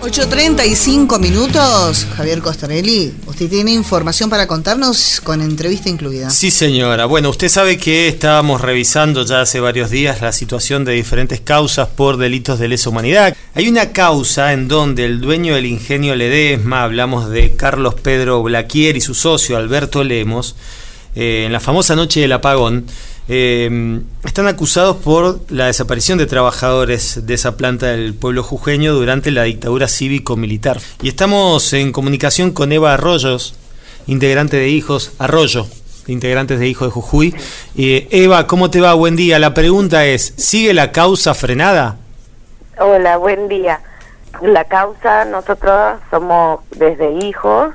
8:35, Javier Costarelli. Usted tiene información para contarnos con entrevista incluida. Sí, señora. Bueno, usted sabe que estábamos revisando ya hace varios días la situación de diferentes causas por delitos de lesa humanidad. Hay una causa en donde el dueño del ingenio Ledesma, hablamos de Carlos Pedro Blaquier y su socio Alberto Lemos, en la famosa noche del apagón, están acusados por la desaparición de trabajadores de esa planta del pueblo jujeño durante la dictadura cívico-militar. Y estamos en comunicación con Eva Arroyos, integrante de Hijos integrantes de Hijos de Jujuy. Eva, ¿cómo te va? Buen día. La pregunta es, ¿sigue la causa frenada? Hola, buen día. La causa, nosotros somos desde Hijos,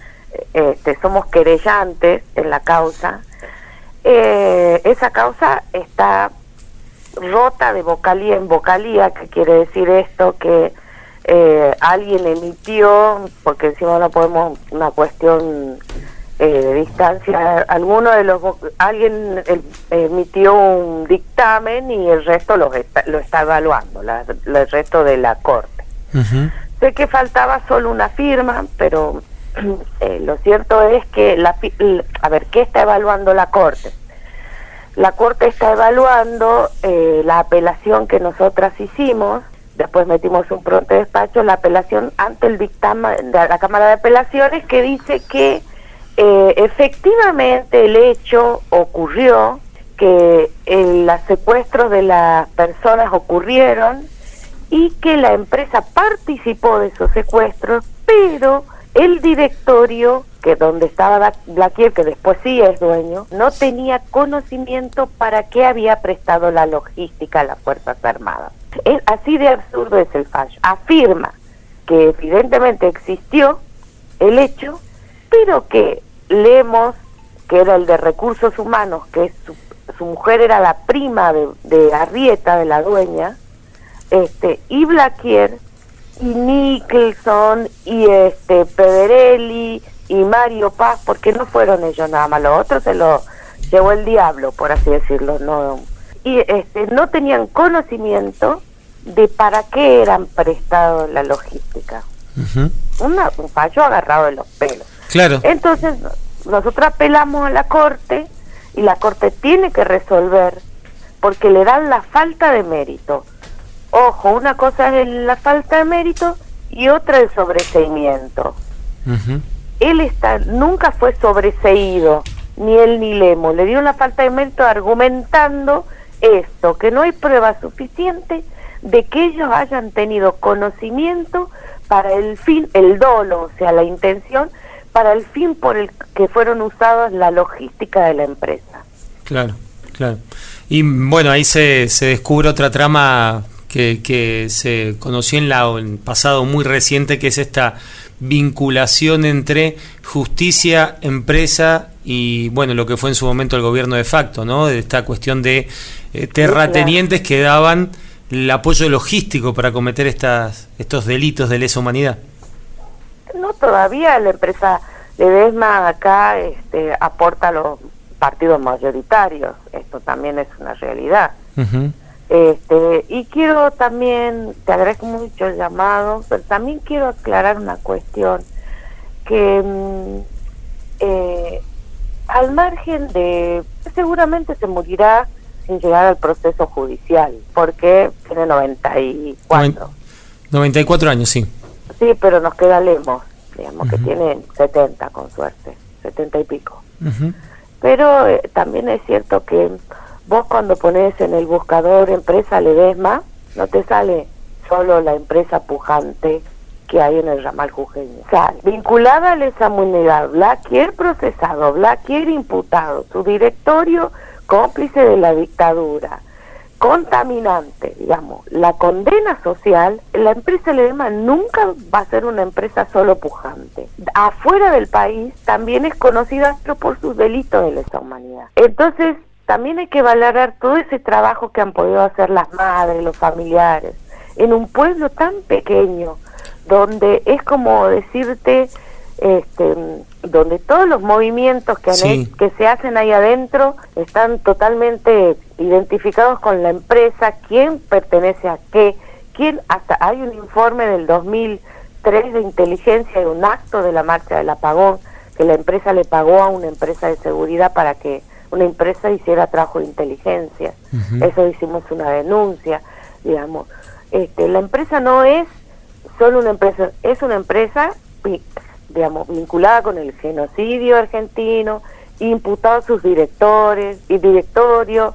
somos querellantes en la causa. Esa causa está rota de vocalía en vocalía, que quiere decir esto, que alguien emitió, porque encima no podemos, una cuestión de distancia, alguien emitió un dictamen y el resto lo está evaluando, el resto de la corte. Uh-huh. Sé que faltaba solo una firma, pero lo cierto es que ¿qué está evaluando la Corte? La Corte está evaluando la apelación que nosotras hicimos, después metimos un pronto despacho, la apelación ante el dictamen de la Cámara de Apelaciones, que dice que efectivamente el hecho ocurrió, que los secuestros de las personas ocurrieron y que la empresa participó de esos secuestros, pero el directorio, que donde estaba Blaquier, que después sí es dueño, no tenía conocimiento para qué había prestado la logística a las Fuerzas Armadas. Así de absurdo es el fallo. Afirma que evidentemente existió el hecho, pero que Lemos, que era el de Recursos Humanos, que su mujer era la prima de Arrieta, de la dueña, y Blaquier, y Nicholson, y Pederelli, y Mario Paz, porque no fueron ellos nada más, los otros se lo llevó el diablo, por así decirlo, no, y no tenían conocimiento de para qué eran prestados la logística. Uh-huh. Un fallo agarrado de los pelos. Claro. Entonces nosotros apelamos a la Corte y la Corte tiene que resolver, porque le dan la falta de mérito. Ojo, una cosa es la falta de mérito y otra el sobreseimiento. Uh-huh. Él nunca fue sobreseído, ni él ni Lemos. Le dio la falta de mérito argumentando esto, que no hay prueba suficiente de que ellos hayan tenido conocimiento para el fin, el dolo, o sea, la intención, para el fin por el que fueron usados la logística de la empresa. Claro, claro. Y bueno, ahí se descubre otra trama que se conoció en el pasado muy reciente, que es esta vinculación entre justicia, empresa y bueno, lo que fue en su momento el gobierno de facto, ¿no? De esta cuestión de terratenientes que daban el apoyo logístico para cometer estos delitos de lesa humanidad. No, todavía la empresa Ledesma acá aporta a los partidos mayoritarios, esto también es una realidad. Uh-huh. Y quiero también, te agradezco mucho el llamado, pero también quiero aclarar una cuestión, que al margen de, seguramente se morirá sin llegar al proceso judicial, porque tiene 94 años, sí. Sí, pero nos queda Lemos, digamos, uh-huh, que tiene 70 con suerte, 70 y pico. Uh-huh. Pero también es cierto que vos cuando pones en el buscador empresa Ledesma, no te sale solo la empresa pujante que hay en el ramal jujeño. Sale vinculada a lesa humanidad, Blaquier procesado, Blaquier imputado, su directorio cómplice de la dictadura, contaminante, digamos, la condena social. La empresa Ledesma nunca va a ser una empresa solo pujante. Afuera del país también es conocida por sus delitos de lesa humanidad. Entonces, también hay que valorar todo ese trabajo que han podido hacer las madres, los familiares, en un pueblo tan pequeño, donde es como decirte, donde todos los movimientos que se hacen ahí adentro están totalmente identificados con la empresa, quién pertenece a qué, hasta hay un informe del 2003 de inteligencia de un acto de la marcha del apagón que la empresa le pagó a una empresa de seguridad para que una empresa hiciera trabajo de inteligencia. Eso hicimos una denuncia, digamos. La empresa no es solo una empresa, es una empresa, digamos, vinculada con el genocidio argentino, imputados sus directores y directorio,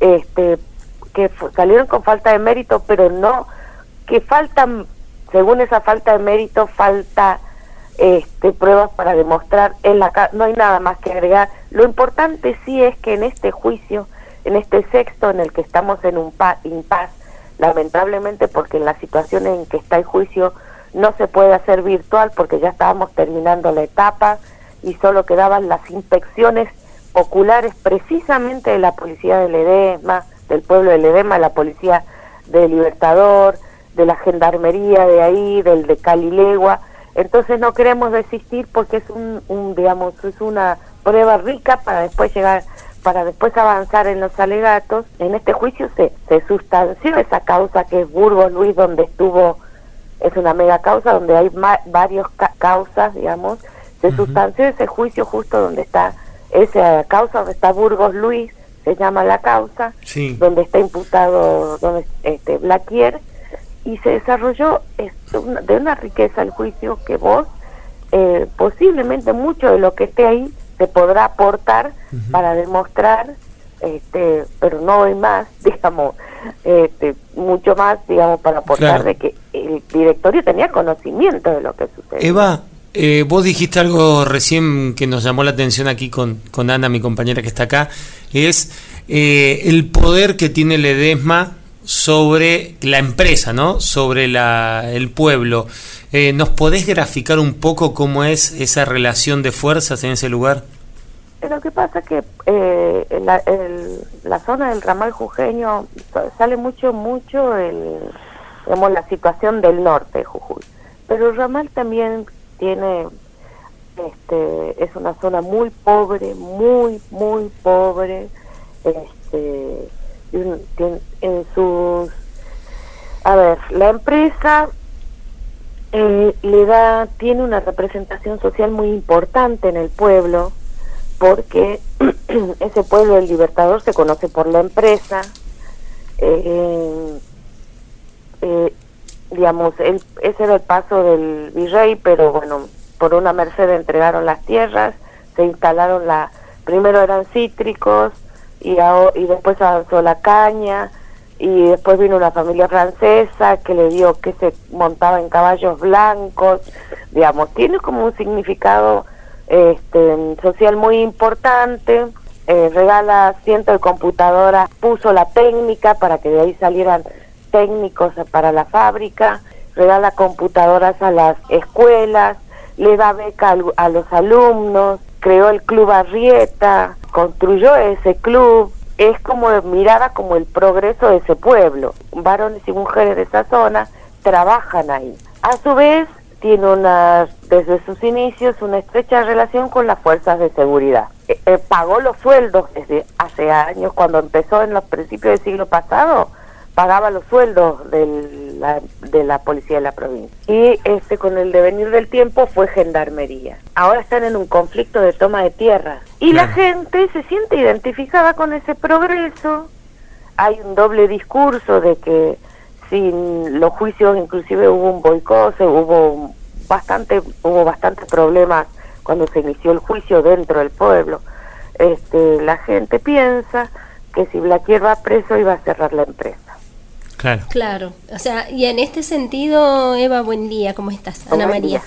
que salieron con falta de mérito, pero no, que faltan, según esa falta de mérito, falta pruebas para demostrar no hay nada más que agregar. Lo importante sí es que en este juicio, en este sexto en el que estamos en un impas, lamentablemente, porque en la situación en que está el juicio no se puede hacer virtual porque ya estábamos terminando la etapa y solo quedaban las inspecciones oculares precisamente de la policía de Ledesma, del pueblo de Ledesma, la policía de Libertador, de la gendarmería de ahí, del de Calilegua. Entonces no queremos desistir porque es digamos, es una prueba rica para después avanzar en los alegatos. En este juicio se sustanció esa causa que es Burgos Luis, donde estuvo, es una mega causa donde hay varios causas, digamos. Se sustanció ese juicio justo donde está esa causa, donde está Burgos Luis, se llama la causa, sí, donde está imputado Blaquier, y se desarrolló de una riqueza el juicio que vos, posiblemente mucho de lo que esté ahí se podrá aportar para demostrar, pero no hay más, digamos, mucho más, digamos, para aportar, claro, de que el directorio tenía conocimiento de lo que sucedió. Eva, vos dijiste algo recién que nos llamó la atención aquí con Ana, mi compañera que está acá, es el poder que tiene Ledesma sobre la empresa, ¿no? Sobre el pueblo. ¿Nos podés graficar un poco cómo es esa relación de fuerzas en ese lugar? Lo que pasa es que la zona del ramal jujeño sale mucho digamos, la situación del norte de Jujuy, pero el ramal también tiene, es una zona muy pobre, muy pobre, la empresa tiene una representación social muy importante en el pueblo, porque ese pueblo del Libertador se conoce por la empresa, digamos, ese era el paso del virrey, pero bueno, por una merced entregaron las tierras, se instalaron primero eran cítricos, y después avanzó la caña, y después vino una familia francesa que le dio que se montaba en caballos blancos, digamos, tiene como un significado social muy importante. Regala cientos de computadoras, puso la técnica para que de ahí salieran técnicos para la fábrica, regala computadoras a las escuelas, le da beca a los alumnos, creó el Club Arrieta, construyó ese club. Es como mirada como el progreso de ese pueblo. Varones y mujeres de esa zona trabajan ahí. A su vez, tiene desde sus inicios una estrecha relación con las fuerzas de seguridad. Pagó los sueldos desde hace años, cuando empezó en los principios del siglo pasado, pagaba los sueldos de la policía de la provincia. Y con el devenir del tiempo fue gendarmería. Ahora están en un conflicto de toma de tierras. Y claro, la gente se siente identificada con ese progreso. Hay un doble discurso de que sin los juicios, inclusive hubo un boicot, hubo bastante problemas cuando se inició el juicio dentro del pueblo. La gente piensa que si Blaquier va preso iba a cerrar la empresa. Claro, o sea, y en este sentido, Eva, buen día, ¿cómo estás? Ana María.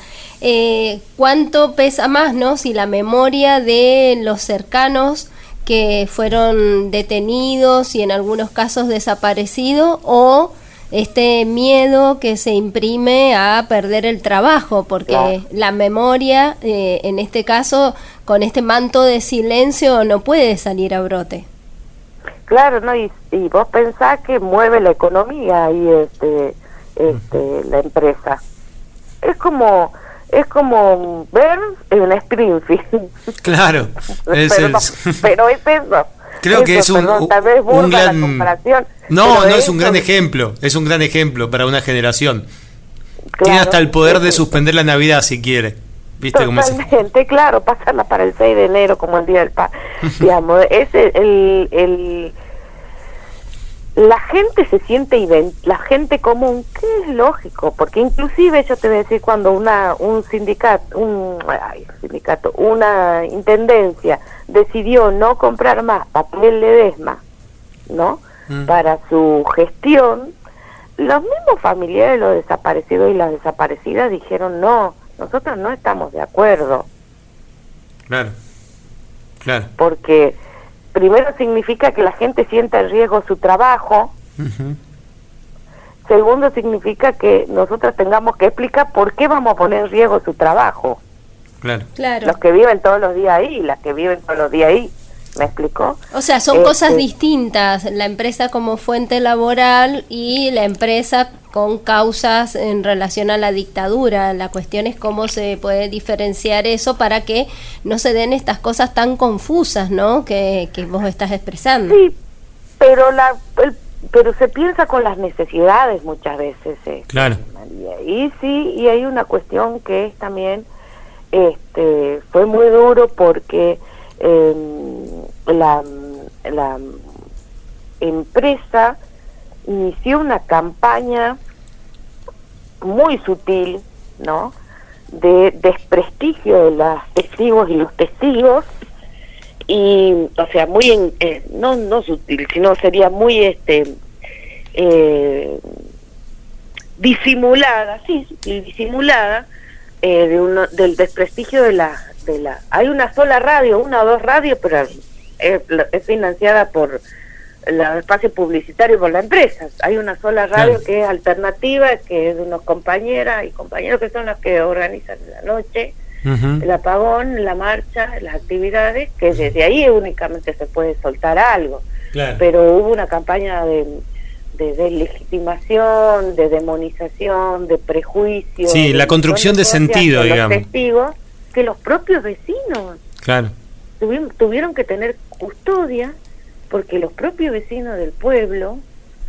¿Cuánto pesa más, no? Si la memoria de los cercanos que fueron detenidos y en algunos casos desaparecidos, o este miedo que se imprime a perder el trabajo, porque claro, la memoria, en este caso, con este manto de silencio, no puede salir a brote. Claro, ¿no? Y vos pensás que mueve la economía ahí la empresa. Es como ver en Springfield. Claro, pero es eso. Creo que es tal vez burda un gran... la comparación. No, es un gran ejemplo. Es un gran ejemplo para una generación. Claro, tiene hasta el poder de suspender la Navidad si quiere. ¿Viste cómo es? Totalmente, claro, pasarla para el 6 de enero como el Día del Padre. Digamos, es la gente se siente la gente común, que es lógico, porque inclusive yo te voy a decir, cuando una intendencia decidió no comprar más papel Ledesma, ¿no? Para su gestión, los mismos familiares de los desaparecidos y las desaparecidas dijeron no, nosotros no estamos de acuerdo. Claro. Porque primero significa que la gente sienta en riesgo su trabajo. Segundo, significa que nosotros tengamos que explicar por qué vamos a poner en riesgo su trabajo. Claro. Los que viven todos los días ahí, las que viven todos los días ahí. ¿Me explicó? O sea, son cosas distintas, la empresa como fuente laboral y la empresa con causas en relación a la dictadura. La cuestión es cómo se puede diferenciar eso para que no se den estas cosas tan confusas, ¿no? Que vos estás expresando. Sí, pero pero se piensa con las necesidades muchas veces. Claro. María. Y sí, y hay una cuestión que es también, fue muy duro porque la empresa inició una campaña muy sutil, ¿no?, de desprestigio de los testigos y los testigos, y o sea, muy no sutil, sino sería muy disimulada, disimulada, del desprestigio de la hay una sola radio, una o dos radios, pero es financiada por el espacio publicitario, por la empresa. Hay una sola radio que es alternativa, que es de unos compañeras y compañeros que son los que organizan la noche, el apagón, la marcha, las actividades, que desde ahí únicamente se puede soltar algo. Pero hubo una campaña de deslegitimación, de demonización, de prejuicio. Sí, la construcción de sentido, digamos. Los testigos, que los propios vecinos tuvieron que tener custodia, porque los propios vecinos del pueblo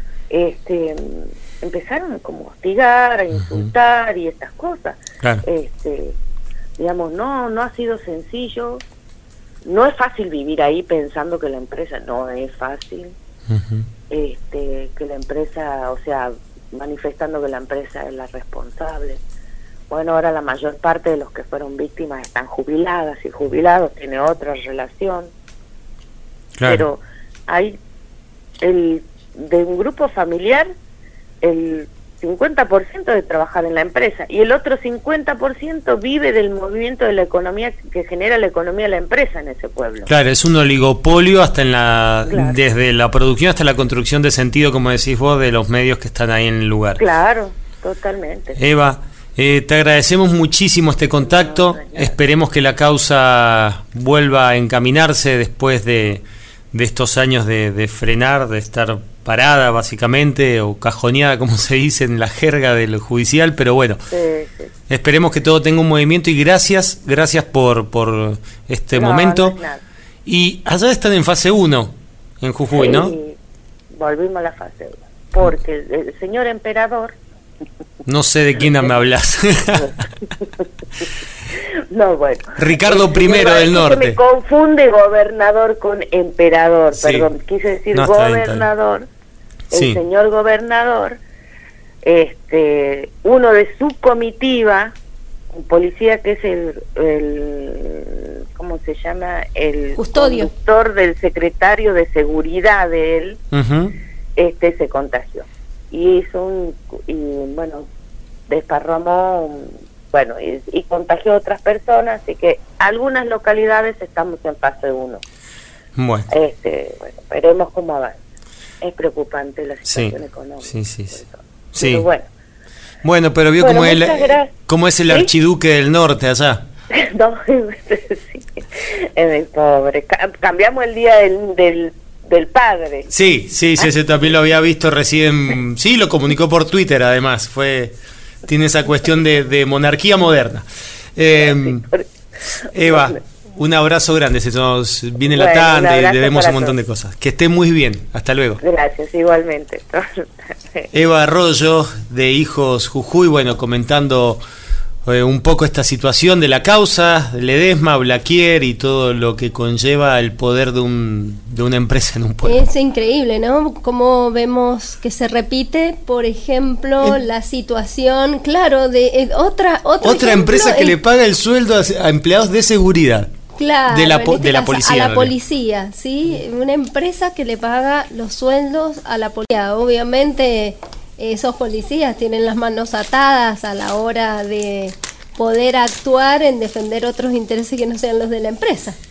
empezaron como a hostigar, a insultar y estas cosas. Digamos, no ha sido sencillo, no es fácil vivir ahí pensando que la empresa no es fácil, que la empresa, o sea, manifestando que la empresa es la responsable. Bueno, ahora la mayor parte de los que fueron víctimas están jubiladas y jubilados, tiene otra relación. Pero hay de un grupo familiar, el 50% de trabajar en la empresa y el otro 50% vive del movimiento de la economía que genera la economía de la empresa en ese pueblo. Claro, es un oligopolio hasta desde la producción hasta la construcción de sentido, como decís vos, de los medios que están ahí en el lugar. Claro, totalmente. Eva, te agradecemos muchísimo este contacto. Esperemos que la causa vuelva a encaminarse después de estos años de frenar, de estar parada básicamente, o cajoneada, como se dice en la jerga del judicial, pero bueno, esperemos que todo tenga un movimiento, y gracias por este momento. Y allá están en fase 1, en Jujuy, ¿no? Volvimos a la fase 1, porque el señor emperador... No sé de quién me hablas. No, bueno. Ricardo I del Norte. Me confunde gobernador con emperador, perdón, quise decir gobernador. El señor gobernador, uno de su comitiva, un policía que es el ¿cómo se llama? El conductor del secretario de seguridad de él, se contagió. Y desparramó, y contagió a otras personas, así que algunas localidades estamos en fase 1. Bueno. Veremos cómo avanza. Es preocupante la situación económica. Sí. Pero bueno, pero vio cómo es el archiduque del norte allá. No, pobre. Cambiamos el día del padre. Sí, también lo había visto recién. Sí, lo comunicó por Twitter, además. Tiene esa cuestión de monarquía moderna. Eva, Un abrazo grande, se nos viene la tanda y debemos un montón de cosas. Que esté muy bien, hasta luego. Gracias, igualmente. Eva Arroyo, de Hijos Jujuy, bueno, comentando un poco esta situación de la causa, Ledesma, Blaquier y todo lo que conlleva el poder de una empresa en un pueblo. Es increíble, ¿no? Como vemos que se repite, por ejemplo, la situación, claro, de otra empresa que le paga el sueldo a empleados de seguridad. Claro, de la policía. A la policía, ¿sí? Una empresa que le paga los sueldos a la policía. Obviamente esos policías tienen las manos atadas a la hora de poder actuar en defender otros intereses que no sean los de la empresa.